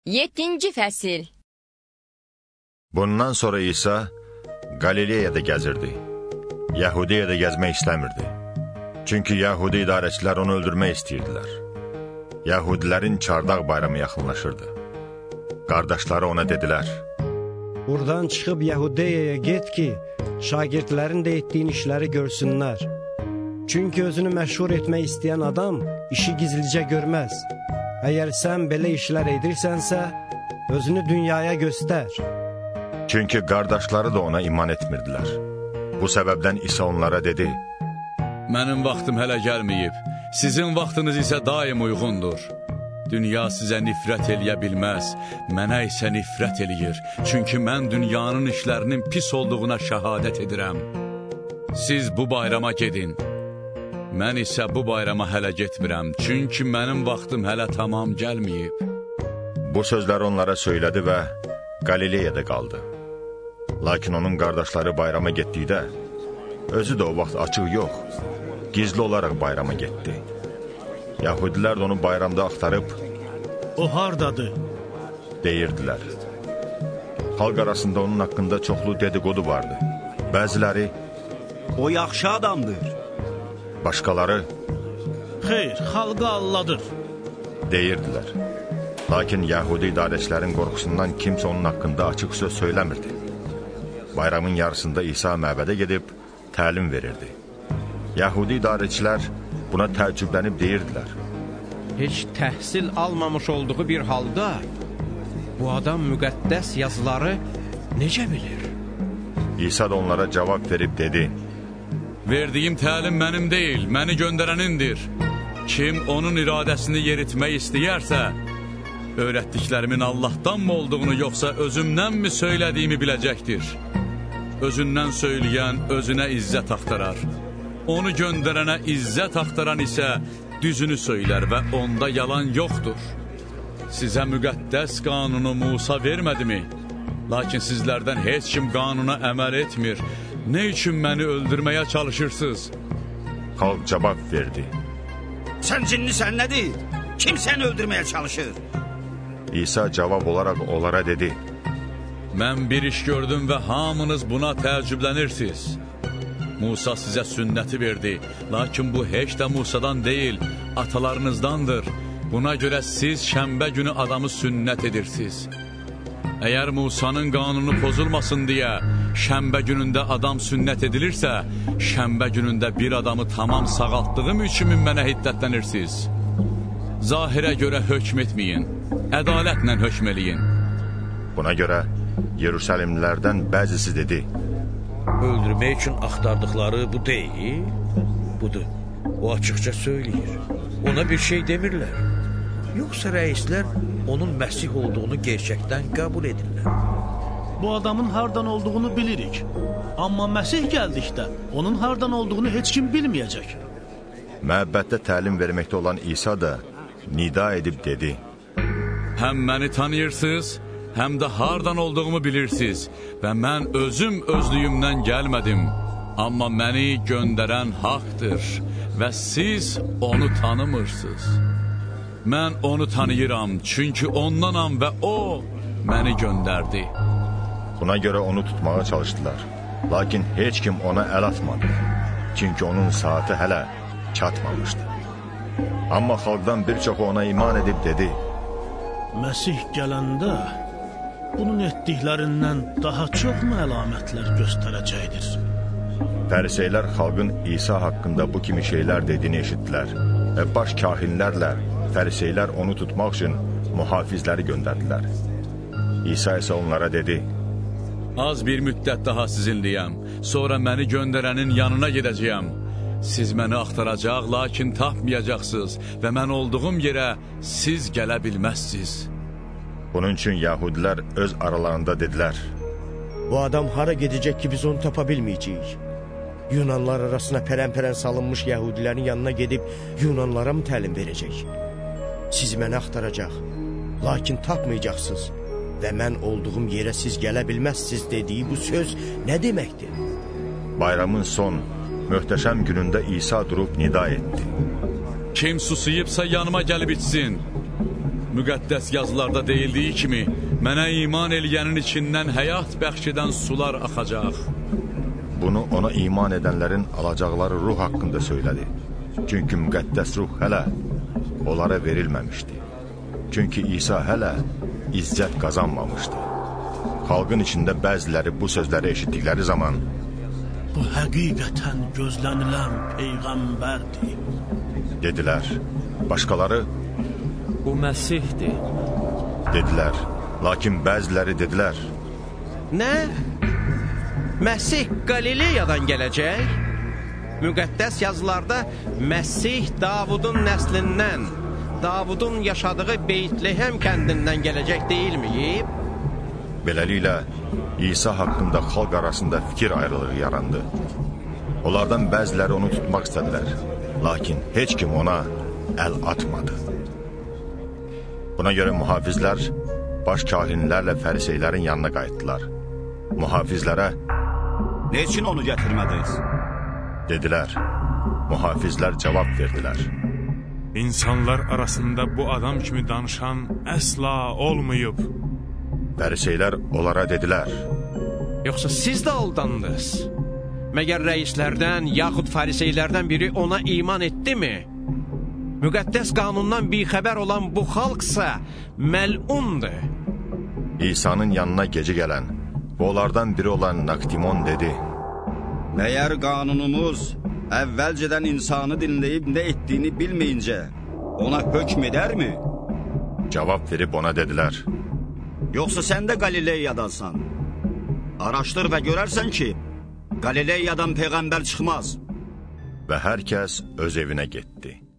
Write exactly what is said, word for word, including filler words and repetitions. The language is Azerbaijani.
yeddinci fəsil. Bundan sonra İsa Qalileyada gəzirdi. Yahudiyada gəzmək istəmirdi. Çünki Yahudi idarəçilər onu öldürmək istəyirdilər. Yahudilərin çardaq bayramı yaxınlaşırdı. Qardaşları ona dedilər: Buradan çıxıb Yahudiyaya get ki, şagirdlərin də etdiyin işləri görsünlər. Çünki özünü məşhur etmək istəyən adam işi gizlicə görməz. Əgər sən belə işlər edirsənsə, özünü dünyaya göstər. Çünki qardaşları da ona iman etmirdilər. Bu səbəbdən İsa onlara dedi: Mənim vaxtım hələ gəlməyib, sizin vaxtınız isə daim uyğundur. Dünya sizə nifrət eləyə bilməz, mənə isə nifrət eləyir. Çünki mən dünyanın işlərinin pis olduğuna şəhadət edirəm. Siz bu bayrama gedin. Mən isə bu bayrama hələ getmirəm, çünki mənim vaxtım hələ tamam gəlməyib. Bu sözləri onlara söylədi və Qalileyada qaldı. Lakin onun qardaşları bayrama getdikdə, özü də o vaxt açıq yox, gizli olaraq bayrama getdi. Yahudilər də onu bayramda axtarıb, O hardadır? deyirdilər. Xalq arasında onun haqqında çoxlu dedikodu vardı. Bəziləri, O yaxşı adamdır. başqaları, Xeyr, xalqı alladır. deyirdilər. Lakin Yahudi idarəçilərin qorxusundan kimsə onun haqqında açıq söz söyləmirdi. Bayramın yarısında İsa məbədə gedib təlim verirdi. Yahudi idarəçilər buna təəccüblənib deyirdilər: Heç təhsil almamış olduğu bir halda bu adam müqəddəs yazıları necə bilir? İsa da onlara cavab verib dedi: Verdiyim təlim mənim deyil, məni göndərənindir. Kim onun iradəsini yeritmək istəyərsə, öyrətdiklərimin Allahdanmı olduğunu yoxsa özümdənmi söylədiyimi biləcəkdir. Özündən söyləyən özünə izzət axtarar. Onu göndərənə izzət axtaran isə düzünü söylər və onda yalan yoxdur. Sizə müqəddəs qanunu Musa vermədimi? Lakin sizlərdən heç kim qanuna əməl etmir. Nə üçün məni öldürməyə çalışırsınız? Xalq cavab verdi: Sən cinlisən, nədir? Kim səni öldürməyə çalışır? İsa cavab olaraq onlara dedi: Mən bir iş gördüm və hamınız buna təəccüblənirsiniz. Musa sizə sünnəti verdi, lakin bu heç də Musadan deyil, atalarınızdandır. Buna görə siz şənbə günü adamı sünnət edirsiniz. Əgər Musanın qanunu pozulmasın deyə şənbə günündə adam sünnət edilirsə, şənbə günündə bir adamı tamam sağaltdığım üçün mənə hiddətlənirsiniz. Zahirə görə hökm etməyin, ədalətlə hökm eləyin. Buna görə Yeruşalimlilərdən bəzisi dedi: Öldürmək üçün axtardıqları bu deyil, budur. O açıqca söyləyir. Ona bir şey demirlər. Yoxsa rəislər onun Məsih olduğunu gerçəkdən qəbul edirlər. Bu adamın hardan olduğunu bilirik. Amma Məsih gəldikdə onun hardan olduğunu heç kim bilməyəcək. Məhəbbətdə təlim verməkdə olan İsa da nida edib dedi: Həm məni tanıyırsınız, həm də hardan olduğumu bilirsiniz və mən özüm özlüyümdən gəlmədim. Amma məni göndərən haqdır və siz onu tanımırsınız. Mən onu tanıyıram, çünki ondanam və o məni göndərdi. Buna görə onu tutmağa çalışdılar. Lakin heç kim ona əl atmadı. Çünki onun saati hələ çatmamışdı. Amma xalqdan bir çoxu ona iman edib dedi: Məsih gələndə bunun etdiklərindən daha çoxmu əlamətlər göstərəcəkdir? Fəriseylər xalqın İsa haqqında bu kimi şeylər dediyini eşitdilər və baş kahinlərlə fəriseylər onu tutmaq üçün mühafizləri göndərdilər. İsa isə onlara dedi: Az bir müddət daha sizinliyəm, sonra məni göndərənin yanına gedəcəyəm. Siz məni axtaracaq, lakin tapmayacaqsınız və mən olduğum yerə siz gələ bilməzsiniz. Bunun üçün Yahudilər öz aralarında dedilər: Bu adam hara gedəcək ki, biz onu tapa bilməyəcəyik? Yunanlar arasına pərən-pərən salınmış Yahudilərin yanına gedib Yunanlara mı təlim verəcək? Siz məni axtaracaq, lakin tapmayacaqsınız və mən olduğum yerə siz gələ bilməzsiniz dediyi bu söz nə deməkdir? Bayramın son, möhtəşəm günündə İsa durub nida etdi: Kim susuyubsa yanıma gəlib içsin. Müqəddəs yazılarda deyildiyi kimi, mənə iman eləyənin içindən həyat bəxş edən sular axacaq. Bunu ona iman edənlərin alacaqları ruh haqqında söylədi. Çünki müqəddəs ruh hələ onlara verilməmişdi. Çünki İsa hələ izzət qazanmamışdı. Xalqın içində bəziləri bu sözləri eşitdikləri zaman bu həqiqətən gözlənilən Peyğəmbərdir dedilər. Başqaları Bu Məsihdir dedilər. Lakin bəziləri dedilər Nə? Məsih Qalileyadan gələcək? Müqəddəs yazılarda Məsih Davudun nəslindən, Davudun yaşadığı Beytlehem kəndindən gələcək deyilmiyib? Beləliklə, İsa haqqında xalq arasında fikir ayrılığı yarandı. Onlardan bəziləri onu tutmaq istədilər. Lakin heç kim ona əl atmadı. Buna görə mühafizlər baş kahinlərlə fəriseylərin yanına qayıtdılar. Mühafizlərə "Ne için onu gətirmədiniz?" dedilər. Mühafizlər cavab verdilər. İnsanlar arasında bu adam kimi danışan əsla olmayıb. Fəriseylər onlara dedilər. Yoxsa siz də aldandınız? Məgər rəislərdən, yaxud fariseylərdən biri ona iman etdi mi? Müqəddəs qanundan bixəbər olan bu xalqsa məlundur. İsa'nın yanına gecə gələn və onlardan biri olan Naktimon dedi. Məyər qanunumuz əvvəlcədən insanı dinləyib nə etdiyini bilməyincə ona hökm edərmi? Cavab verib ona dedilər. Yoxsa sən də Qalileyadasan? Araşdır və görərsən ki, Qalileyadan Peyğəmbər çıxmaz. Və hər kəs öz evinə getdi.